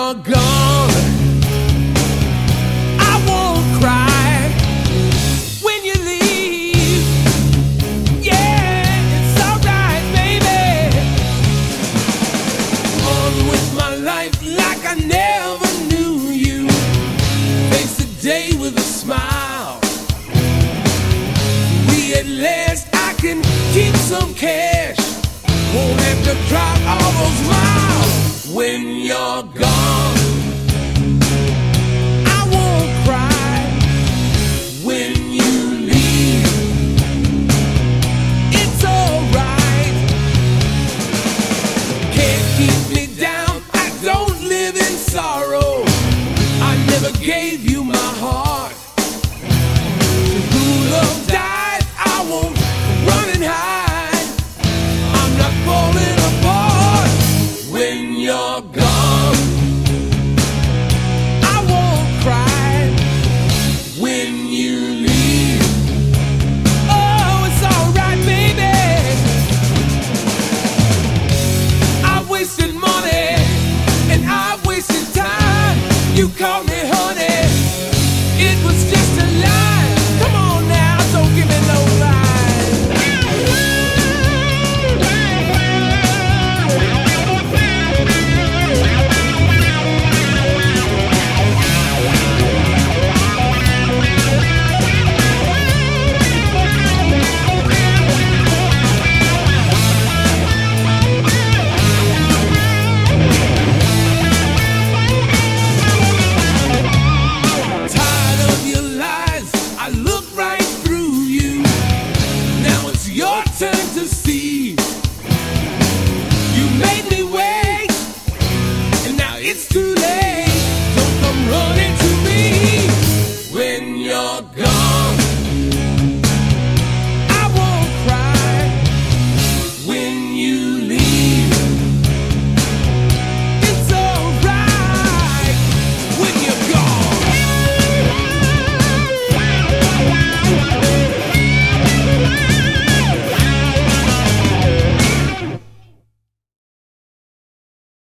you're gone, I won't cry. When you leave, yeah, it's alright, baby. On with my life like I never knew you. Face the day with a smile. At last I can keep some cash. Won't have to drive all those miles. When you're gone, I won't cry. When you leave, it's alright. Can't keep me down, I don't live in sorrow. I never gave you my heart. Who love died, I won't run and hide. I'm not falling apart. When you're gone, I won't cry. When you leave, oh, it's alright, baby. I've wasted money and I've wasted time. You called me honey, it was just a lie. Come on now, don't give me no lie. Tired of your lies, I look right through you. Now it's your turn to see. You made me wait, and now it's too late. Don't come running to me when you're gone.